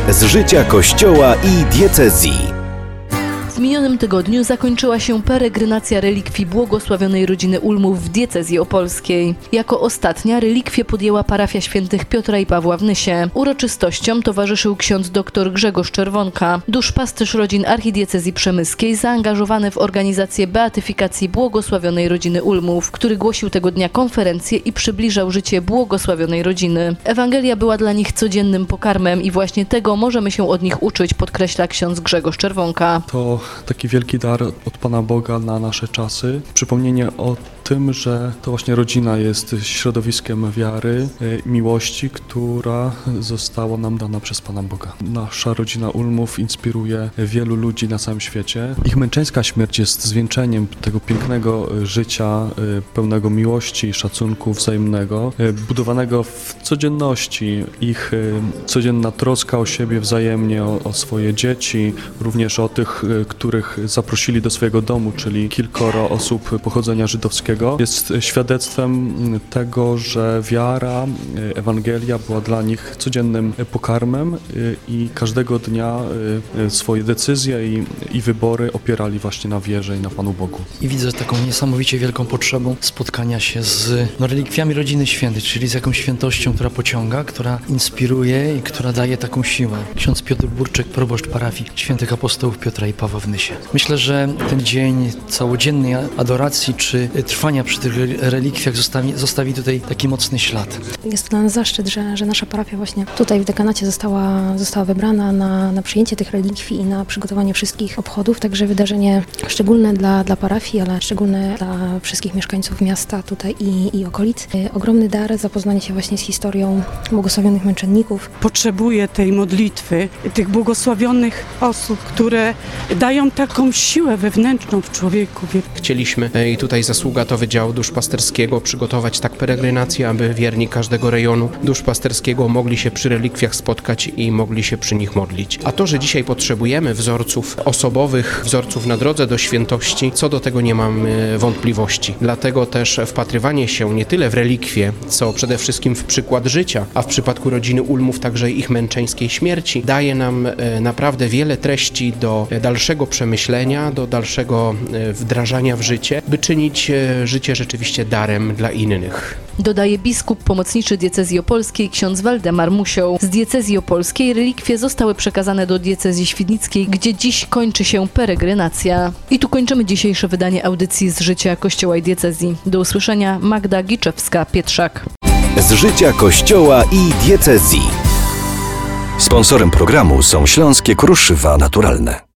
z życia Kościoła i diecezji. W minionym tygodniu zakończyła się peregrinacja relikwii błogosławionej rodziny Ulmów w diecezji opolskiej. Jako ostatnia relikwię podjęła parafia świętych Piotra i Pawła w Nysie. Uroczystościom towarzyszył ksiądz dr Grzegorz Czerwonka, duszpasterz rodzin archidiecezji przemyskiej, zaangażowany w organizację beatyfikacji błogosławionej rodziny Ulmów, który głosił tego dnia konferencję i przybliżał życie błogosławionej rodziny. Ewangelia była dla nich codziennym pokarmem i właśnie tego możemy się od nich uczyć, podkreśla ksiądz Grzegorz Czerwonka. To taki wielki dar od Pana Boga na nasze czasy. Przypomnienie o tym, że to właśnie rodzina jest środowiskiem wiary, miłości, która została nam dana przez Pana Boga. Nasza rodzina Ulmów inspiruje wielu ludzi na całym świecie. Ich męczeńska śmierć jest zwieńczeniem tego pięknego życia, pełnego miłości i szacunku wzajemnego, budowanego w codzienności. Ich codzienna troska o siebie wzajemnie, o swoje dzieci, również o tych, których zaprosili do swojego domu, czyli kilkoro osób pochodzenia żydowskiego, jest świadectwem tego, że wiara, Ewangelia była dla nich codziennym pokarmem i każdego dnia swoje decyzje i wybory opierali właśnie na wierze i na Panu Bogu. I widzę taką niesamowicie wielką potrzebą spotkania się z relikwiami rodziny świętej, czyli z jakąś świętością, która pociąga, która inspiruje i która daje taką siłę. Ksiądz Piotr Burczyk, proboszcz parafii świętych apostołów Piotra i Pawła w Nysie. Myślę, że ten dzień całodziennej adoracji czy trwania przy tych relikwiach zostawi tutaj taki mocny ślad. Jest to dla nas zaszczyt, że nasza parafia właśnie tutaj w dekanacie została wybrana na przyjęcie tych relikwii i na przygotowanie wszystkich obchodów, także wydarzenie szczególne dla parafii, ale szczególne dla wszystkich mieszkańców miasta tutaj i okolic. Ogromny dar, zapoznanie się właśnie z historią błogosławionych męczenników. Potrzebuję tej modlitwy, tych błogosławionych osób, które dają taką siłę wewnętrzną w człowieku. Chcieliśmy i tutaj zasługa to Wydziału Duszpasterskiego przygotować tak peregrinację, aby wierni każdego rejonu duszpasterskiego mogli się przy relikwiach spotkać i mogli się przy nich modlić. A to, że dzisiaj potrzebujemy wzorców osobowych, wzorców na drodze do świętości, co do tego nie mam wątpliwości. Dlatego też wpatrywanie się nie tyle w relikwie, co przede wszystkim w przykład życia, a w przypadku rodziny Ulmów także ich męczeńskiej śmierci, daje nam naprawdę wiele treści do dalszego przemyślenia, do dalszego wdrażania w życie, by czynić życie rzeczywiście darem dla innych. Dodaje biskup pomocniczy diecezji opolskiej ksiądz Waldemar Musioł. Z diecezji opolskiej relikwie zostały przekazane do diecezji świdnickiej, gdzie dziś kończy się peregrinacja. I tu kończymy dzisiejsze wydanie audycji z życia Kościoła i diecezji. Do usłyszenia. Magda Giczewska-Pietrzak. Z życia Kościoła i diecezji. Sponsorem programu są Śląskie Kruszywa Naturalne.